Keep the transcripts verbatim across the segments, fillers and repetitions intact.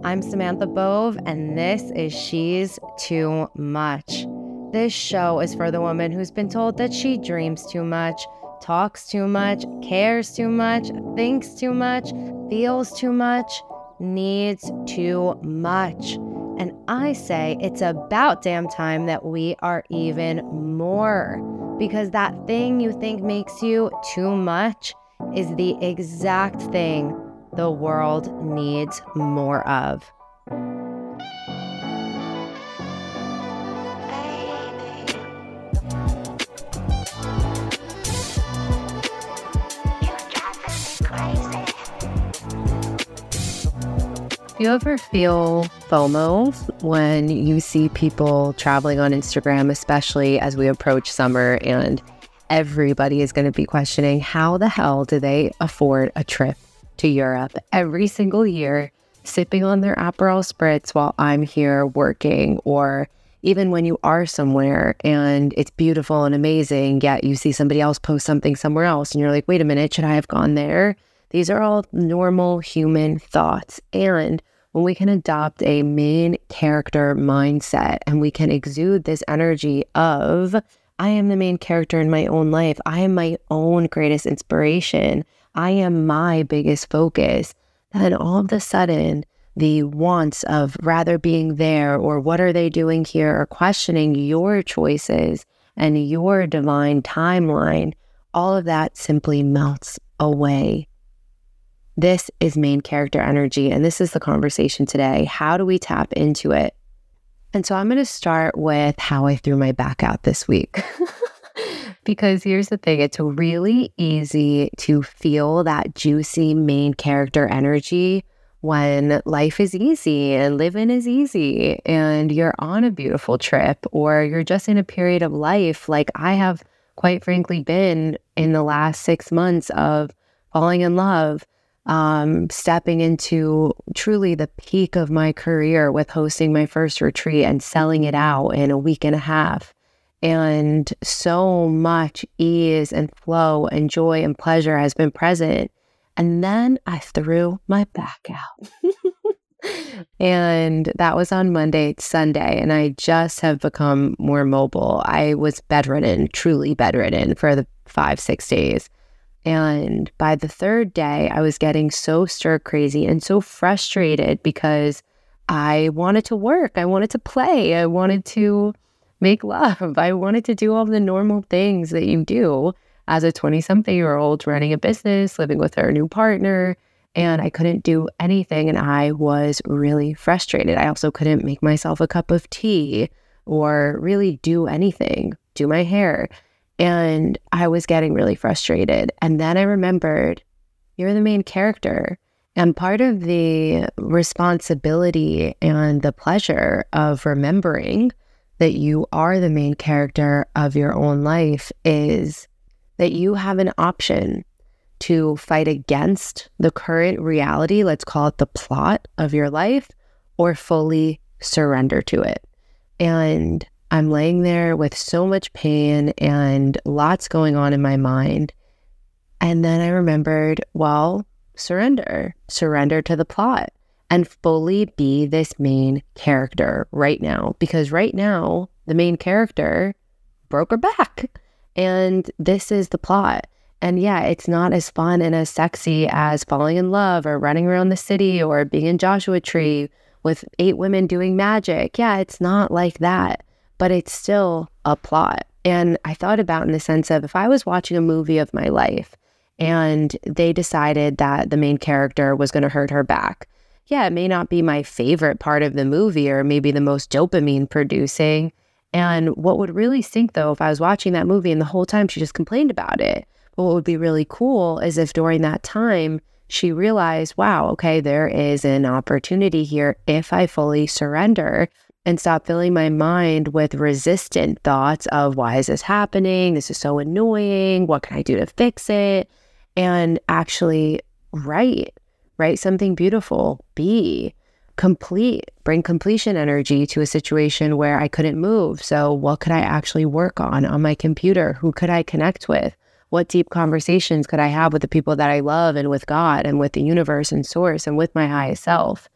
I'm Samantha Bove, and this is She's Too Much. This show is for the woman who's been told that she dreams too much, talks too much, cares too much, thinks too much, feels too much, needs too much. And I say it's about damn time that we are even more. Because that thing you think makes you too much is the exact thing the world needs more of. Do you ever feel FOMO when you see people traveling on Instagram, especially as we approach summer and everybody is going to be questioning how the hell do they afford a trip to Europe every single year, sipping on their Aperol Spritz while I'm here working? Or even when you are somewhere and it's beautiful and amazing, yet you see somebody else post something somewhere else and you're like, wait a minute, should I have gone there? These are all normal human thoughts. And when we can adopt a main character mindset and we can exude this energy of, I am the main character in my own life. I am my own greatest inspiration. I am my biggest focus. Then all of a sudden, the wants of rather being there or what are they doing here or questioning your choices and your divine timeline, all of that simply melts away. This is main character energy, and this is the conversation today. How do we tap into it? And so I'm going to start with how I threw my back out this week. Because here's the thing, it's really easy to feel that juicy main character energy when life is easy and living is easy and you're on a beautiful trip or you're just in a period of life like I have quite frankly been in the last six months of falling in love, um, stepping into truly the peak of my career with hosting my first retreat and selling it out in a week and a half. And so much ease and flow and joy and pleasure has been present. And then I threw my back out. And that was on Monday, it's Sunday, and I just have become more mobile. I was bedridden, truly bedridden for the five, six days. And by the third day, I was getting so stir crazy and so frustrated because I wanted to work. I wanted to play. I wanted to make love. I wanted to do all the normal things that you do as a twenty-something-year-old running a business, living with her new partner, and I couldn't do anything, and I was really frustrated. I also couldn't make myself a cup of tea or really do anything, do my hair. And I was getting really frustrated. And then I remembered, you're the main character. And part of the responsibility and the pleasure of remembering that you are the main character of your own life is that you have an option to fight against the current reality, let's call it the plot of your life, or fully surrender to it. And I'm laying there with so much pain and lots going on in my mind. And then I remembered, well, surrender, surrender to the plot and fully be this main character right now. Because right now, the main character broke her back. And this is the plot. And yeah, it's not as fun and as sexy as falling in love or running around the city or being in Joshua Tree with eight women doing magic. Yeah, it's not like that. But it's still a plot. And I thought about in the sense of if I was watching a movie of my life and they decided that the main character was going to hurt her back. Yeah, it may not be my favorite part of the movie or maybe the most dopamine producing. And what would really stink though, if I was watching that movie and the whole time she just complained about it. But what would be really cool is if during that time she realized, wow, okay, there is an opportunity here if I fully surrender and stop filling my mind with resistant thoughts of why is this happening? This is so annoying. What can I do to fix it? And actually write, write something beautiful, be complete, bring completion energy to a situation where I couldn't move. So what could I actually work on on my computer? Who could I connect with? What deep conversations could I have with the people that I love and with God and with the universe and source and with my highest self?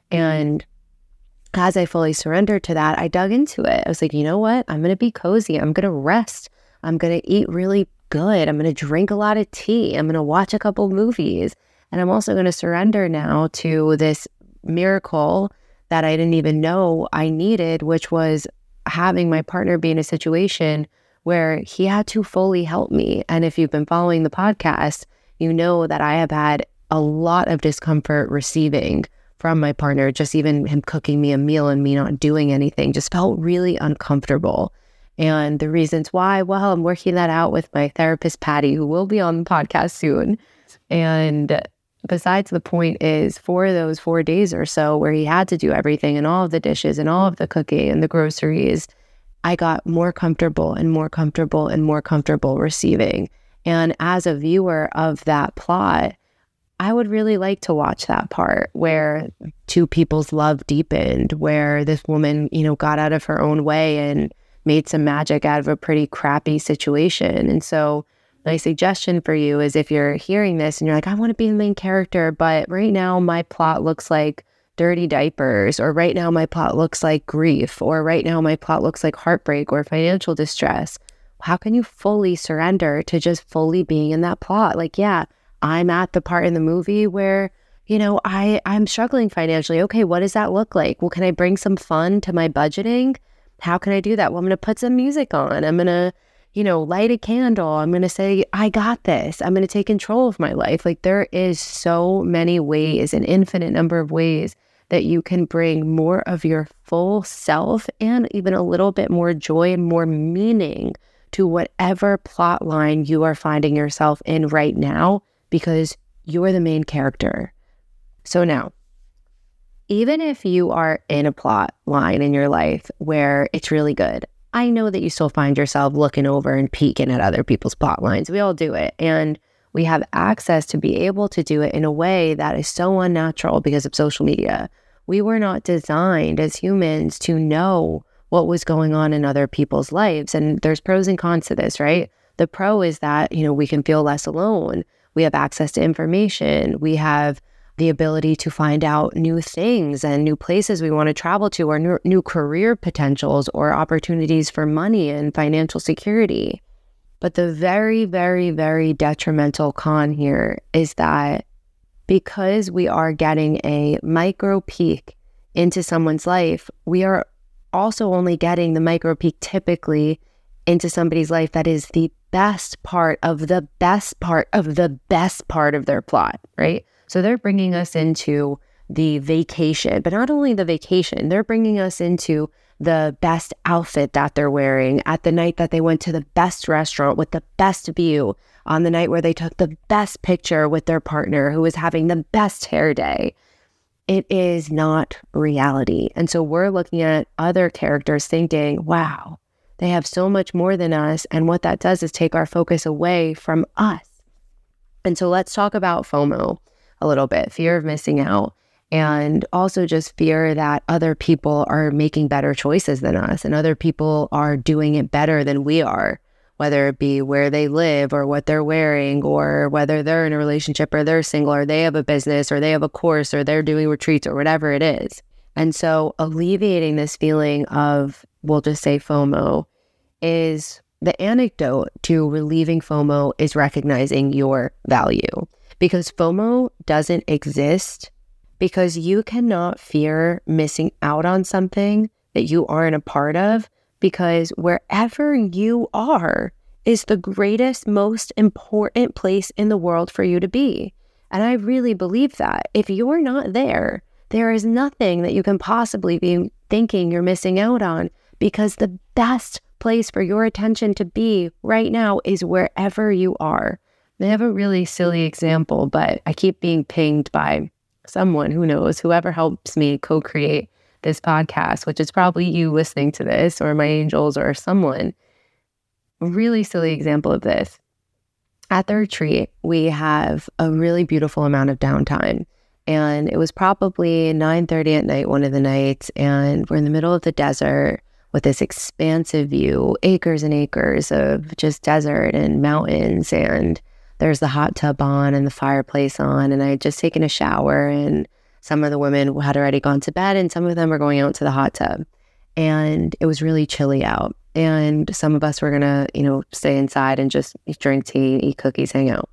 And as I fully surrendered to that, I dug into it. I was like, you know what? I'm going to be cozy. I'm going to rest. I'm going to eat really good. I'm going to drink a lot of tea. I'm going to watch a couple movies. And I'm also going to surrender now to this miracle that I didn't even know I needed, which was having my partner be in a situation where he had to fully help me. And if you've been following the podcast, you know that I have had a lot of discomfort receiving from my partner. Just even him cooking me a meal and me not doing anything just felt really uncomfortable. And the reasons why, well, I'm working that out with my therapist, Patty, who will be on the podcast soon. And besides the point is, for those four days or so where he had to do everything and all of the dishes and all of the cooking and the groceries, I got more comfortable and more comfortable and more comfortable receiving. And as a viewer of that plot, I would really like to watch that part where two people's love deepened, where this woman, you know, got out of her own way and made some magic out of a pretty crappy situation. And so my suggestion for you is, if you're hearing this and you're like, I want to be the main character, but right now my plot looks like dirty diapers, or right now my plot looks like grief, or right now my plot looks like heartbreak or financial distress, how can you fully surrender to just fully being in that plot? Like, yeah, I'm at the part in the movie where, you know, I, I'm struggling financially. Okay, what does that look like? Well, can I bring some fun to my budgeting? How can I do that? Well, I'm going to put some music on. I'm going to, you know, light a candle. I'm going to say, I got this. I'm going to take control of my life. Like, there is so many ways, an infinite number of ways that you can bring more of your full self and even a little bit more joy and more meaning to whatever plot line you are finding yourself in right now, because you're the main character. So now, even if you are in a plot line in your life where it's really good, I know that you still find yourself looking over and peeking at other people's plot lines. We all do it. And we have access to be able to do it in a way that is so unnatural because of social media. We were not designed as humans to know what was going on in other people's lives. And there's pros and cons to this, right? The pro is that, you know, we can feel less alone. We have access to information. We have the ability to find out new things and new places we want to travel to, or new, new career potentials or opportunities for money and financial security. But the very, very, very detrimental con here is that because we are getting a micro peek into someone's life, we are also only getting the micro peek typically into somebody's life that is the best part of the best part of the best part of their plot, right? So they're bringing us into the vacation, but not only the vacation, they're bringing us into the best outfit that they're wearing at the night that they went to the best restaurant with the best view, on the night where they took the best picture with their partner who was having the best hair day. It is not reality. And so we're looking at other characters thinking, wow, they have so much more than us. And what that does is take our focus away from us. And so let's talk about FOMO a little bit, fear of missing out, and also just fear that other people are making better choices than us and other people are doing it better than we are, whether it be where they live or what they're wearing, or whether they're in a relationship or they're single or they have a business or they have a course or they're doing retreats or whatever it is. And so alleviating this feeling of, we'll just say FOMO, is the antidote to relieving FOMO is recognizing your value. Because FOMO doesn't exist because you cannot fear missing out on something that you aren't a part of, because wherever you are is the greatest, most important place in the world for you to be. And I really believe that. If you're not there, there is nothing that you can possibly be thinking you're missing out on, because the best place for your attention to be right now is wherever you are. I have a really silly example, but I keep being pinged by someone, who knows, whoever helps me co-create this podcast, which is probably you listening to this, or my angels, or someone. A really silly example of this. At the retreat, we have a really beautiful amount of downtime. And it was probably nine thirty at night one of the nights, and we're in the middle of the desert with this expansive view, acres and acres of just desert and mountains, and there's the hot tub on and the fireplace on, and I had just taken a shower, and Some of the women had already gone to bed and some of them were going out to the hot tub. And it was really chilly out. And some of us were going to, you know, stay inside and just drink tea, eat cookies, hang out.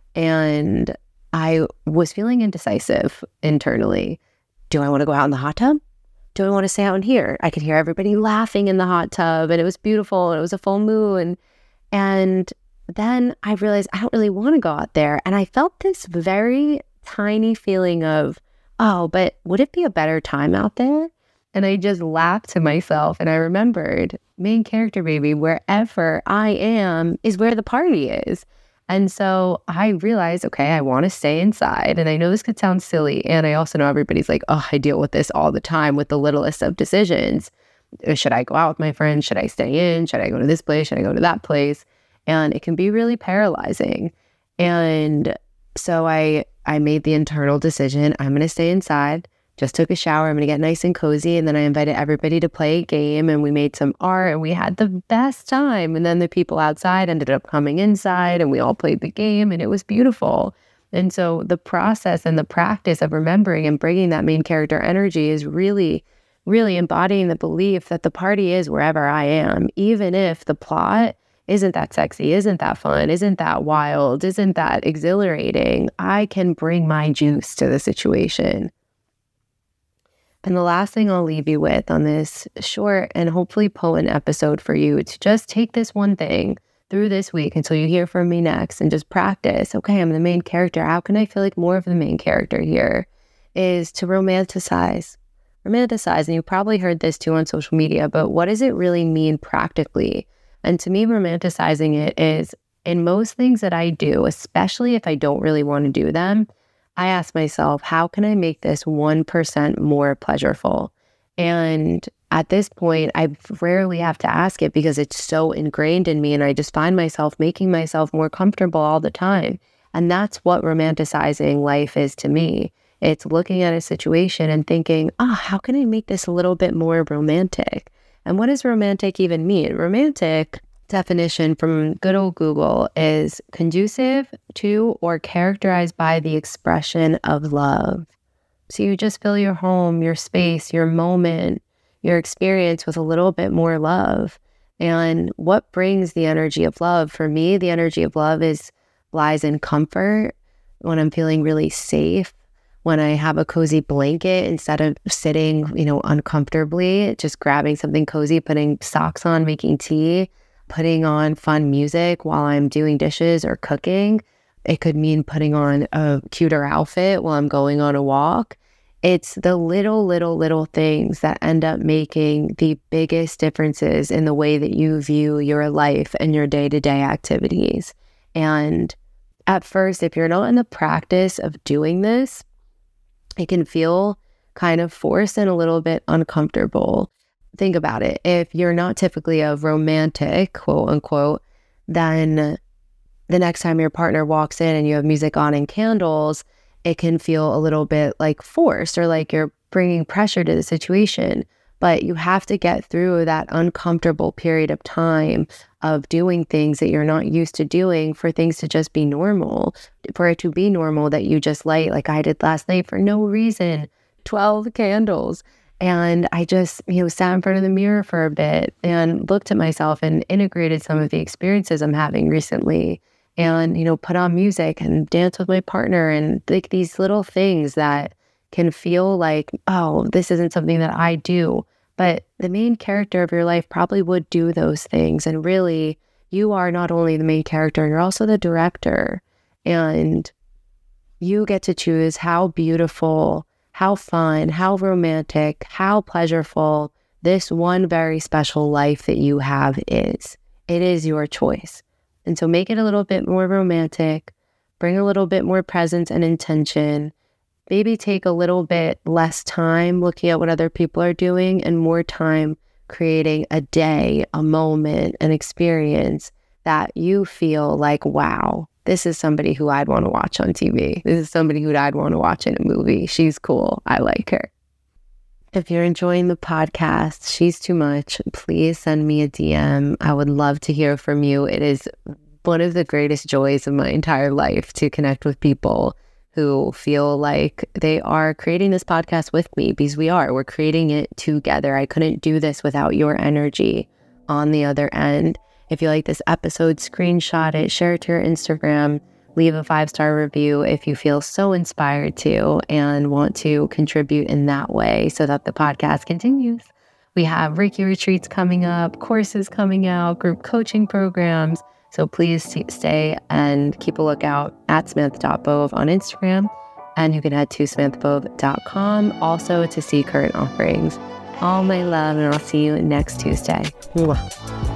And I was feeling indecisive internally. Do I want to go out in the hot tub? Do I want to stay out in here? I could hear everybody laughing in the hot tub and it was beautiful and it was a full moon. And then I realized I don't really want to go out there. And I felt this very tiny feeling of, oh, but would it be a better time out there? And I just laughed to myself and I remembered, main character baby, wherever I am is where the party is. And so I realized, okay, I want to stay inside. And I know this could sound silly. And I also know everybody's like, oh, I deal with this all the time with the littlest of decisions. Should I go out with my friends? Should I stay in? Should I go to this place? Should I go to that place? And it can be really paralyzing. And so I I made the internal decision, I'm going to stay inside. Just took a shower. I'm going to get nice and cozy. And then I invited everybody to play a game and we made some art and we had the best time. And then the people outside ended up coming inside and we all played the game and it was beautiful. And so the process and the practice of remembering and bringing that main character energy is really, really embodying the belief that the party is wherever I am, even if the plot isn't that sexy, isn't that fun, isn't that wild, isn't that exhilarating. I can bring my juice to the situation. And the last thing I'll leave you with on this short and hopefully potent episode for you to just take this one thing through this week until you hear from me next and just practice. Okay, I'm the main character. How can I feel like more of the main character here? Is to romanticize. Romanticize, and you probably heard this too on social media, but what does it really mean practically? And to me, romanticizing it is in most things that I do, especially if I don't really want to do them, I ask myself, how can I make this one percent more pleasurable? And at this point, I rarely have to ask it because it's so ingrained in me and I just find myself making myself more comfortable all the time. And that's what romanticizing life is to me. It's looking at a situation and thinking, ah, oh, how can I make this a little bit more romantic? And what does romantic even mean? Romantic definition from good old Google is conducive to or characterized by the expression of love. So you just fill your home, your space, your moment, your experience with a little bit more love. And what brings the energy of love? For me, the energy of love is lies in comfort, when I'm feeling really safe, when I have a cozy blanket instead of sitting, you know, uncomfortably, just grabbing something cozy, putting socks on, making tea, putting on fun music while I'm doing dishes or cooking. It could mean putting on a cuter outfit while I'm going on a walk. It's the little, little, little things that end up making the biggest differences in the way that you view your life and your day-to-day activities. And at first, if you're not in the practice of doing this, it can feel kind of forced and a little bit uncomfortable. Think about it. If you're not typically a romantic, quote unquote, then the next time your partner walks in and you have music on and candles, it can feel a little bit like forced or like you're bringing pressure to the situation. But you have to get through that uncomfortable period of time of doing things that you're not used to doing for things to just be normal, for it to be normal that you just light, like I did last night for no reason, twelve candles. And I just, you know, sat in front of the mirror for a bit and looked at myself and integrated some of the experiences I'm having recently and, you know, put on music and dance with my partner and like these little things that can feel like, oh, this isn't something that I do. But the main character of your life probably would do those things. And really, you are not only the main character, you're also the director. And you get to choose how beautiful, how fun, how romantic, how pleasurable this one very special life that you have is. It is your choice. And so make it a little bit more romantic, bring a little bit more presence and intention, maybe take a little bit less time looking at what other people are doing and more time creating a day, a moment, an experience that you feel like, wow, this is somebody who I'd want to watch on T V. This is somebody who I'd want to watch in a movie. She's cool. I like her. If you're enjoying the podcast, She's Too Much, please send me a D M. I would love to hear from you. It is one of the greatest joys of my entire life to connect with people who feel like they are creating this podcast with me, because we are. We're creating it together. I couldn't do this without your energy on the other end. If you like this episode, screenshot it, share it to your Instagram, leave a five-star review if you feel so inspired to and want to contribute in that way so that the podcast continues. We have Reiki retreats coming up, courses coming out, group coaching programs. So please t- stay and keep a lookout at samantha dot bove on Instagram. And you can head to samantha bove dot com also to see current offerings. All my love, and I'll see you next Tuesday. Mwah.